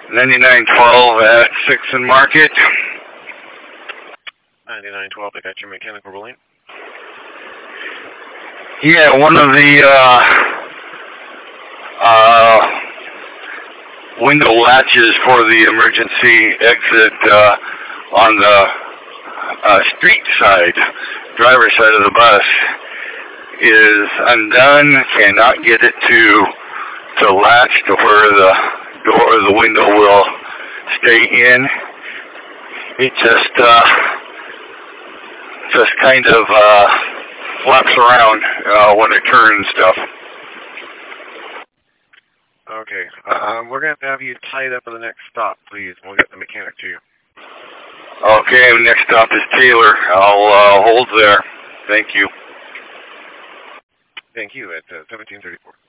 9912 at 6th and Market. 9912, I got your mechanical ruling. Yeah, one of the window latches for the emergency exit on the street side, driver's side of the bus, is undone. Cannot get it to latch to where the door of the window will stay in. It just kind of flaps around when it turns stuff. Okay, we're going to have you tied up at the next stop, please. We'll get the mechanic to you. Okay, next stop is Taylor. I'll hold there. Thank you. Thank you at 1734.